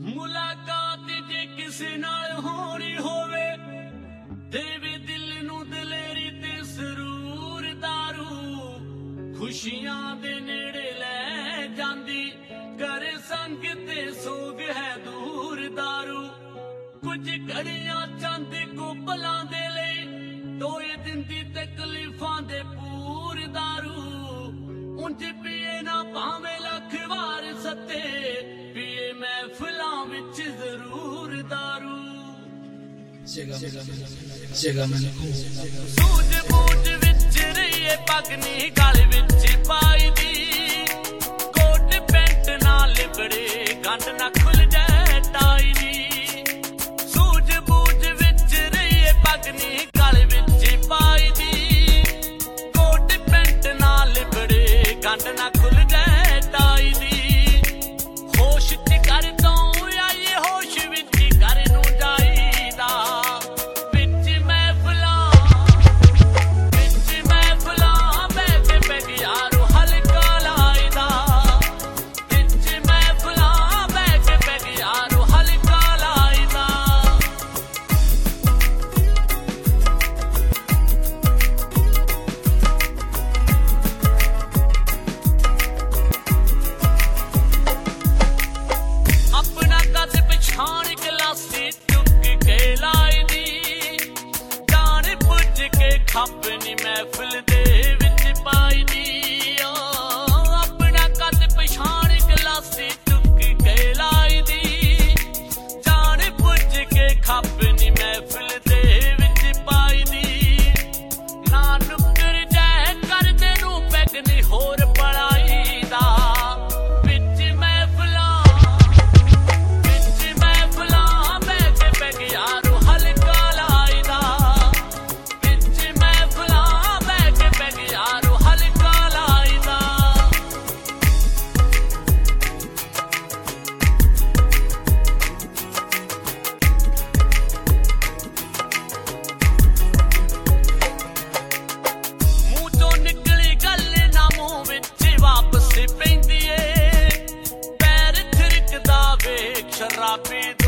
ਮੁਲਾਕਾਤ ਜੇ ਕਿਸੇ ਨਾਲ ਹੋਣੀ ਹੋਵੇ, ਦੇਵੇ ਦਿਲ ਨੂੰ ਦਲੇਰੀ ਤੇ ਸਰੂਰ ਦਾਰੂ। ਖੁਸ਼ੀਆਂ ਦੇ ਨੇੜੇ ਲੈ ਜਾਂਦੀ, ਕਰੇ ਸੰਗ ਤੇ ਸੋਗ ਹੈ ਦੂਰ ਦਾਰੂ। ਕੁਝ ਘੜੀਆਂ ਚੰਦ ਕੋ ਪਲਾਂ ਦੇ ਲਈ, ਟੋਏ ਦਿੰਦੀ ਤਕਲੀਫਾਂ ਦੇ ਪੂਰ ਦਾਰੂ। ਉਂਝ ਪੀਏ ਨਾ ਭਾਵੇਂ ਲੱਖ ਵਾਰ ਸੱਤੇ, ਪੀਏ ਮਹਿਫਲਾਂ ਵਿੱਚ ਜ਼ਰੂਰ ਦਾਰੂ। ਸੂਝ ਬੂਝ ਵਿੱਚ ਰਹੀਏ, ਪੱਗ ਨੀ ਗਲ ਵਿੱਚ ਪਾਈ ਦੀ। ਕੋਟ ਪੈਂਟ ਨਾ ਲਿਬੜੇ, ਗੰਢ ਨਾ ਖੁੱਲ ਜਾਏ ਟਾਈ ਦੀ। ਸੂਝ ਬੂਝ ਵਿੱਚ ਰਹੀਏ, ਪੱਗ ਨੀ ਗਲ ਵਿੱਚ ਪਾਈ ਦੀ। ਕੋਟ ਪੈਂਟ ਨਾ ਲਿਬੜੇ, ਗੰਢ ਨਾ ਖੁੱਲ ਜਾਏ ਟਾਈ ਦੀ। ਹੋਸ਼ ਚ ਕਰ ਤੋਂ ਆਈਏ, ਹੋਸ਼ ਵਿੱਚ ਕਰ ਨੂੰ ਜਾਈਦਾ। ਵਿੱਚ ਮਹਿਫਲਾਂ ਬਹਿ ਕੇ ਬੈਗਿਆਰੋ ਹਲਕਾ ਲਾਈਦਾ। ਵਿੱਚ ਮਹਿਫਲਾਂ ਬਹਿ ਕੇ ਬੈਗਿਆਰੋ ਹਲਕਾ ਲਾਈਦਾ। ਆਪਣਾ ਕੱਦ ਪਛਾਣ ਗਲਾਸੀ ਚੁੱਕ ਕੇ ਲਾਈ ਦੀ। ਜਾਣ ਪੁੱਜ ਕੇ ਖੱਪ ਨੀ ਮਹਿਫਿਲ ਦੇ ਵਿੱਚ ਪਾਈ ਦੀ। ਆਪਣਾ ਕੱਦ ਪਛਾਣ ਗਲਾਸੀ ਚੁੱਕ ਕੇ ਲਾਈ ਦੀ। ਜਾਣ ਪੁੱਜ ਕੇ ਖੱਪ ਨੀ ਮਹਿਫਿਲ ਦੇ ਵਿੱਚ ਪਾਈ ਦੀ। ਨਾ ਨੁੱਕਰ ਜੈ ਕਰਦੇ ਨੂੰ ਪੈਗ ਨੀ ਹੋਰ ਪੜਾਈ ਦਾ। ਵਿੱਚ ਮਹਿਫਲਾਂ ਬਹਿ ਕੇ ਬੈਗਿਆਰੋ ਹਲਕਾ ਲਾਈਦਾ। ਵਿੱਚ ਮਹਿਫਲਾਂ ਬਹਿ ਕੇ ਬੈਗਿਆਰੋ ਹਲਕਾ ਲਾਈਦਾ। ਮੂੰਹ ਚੋਂ ਨਿਕਲੀ ਗੱਲ ਨਾ ਮੂੰਹ ਵਿੱਚ ਵਾਪਸ ਪੈਂਦੀ ਏ। ਪੈਰ ਥਿਰਕਦਾ ਵੇਖ ਸ਼ਰਾਬੀ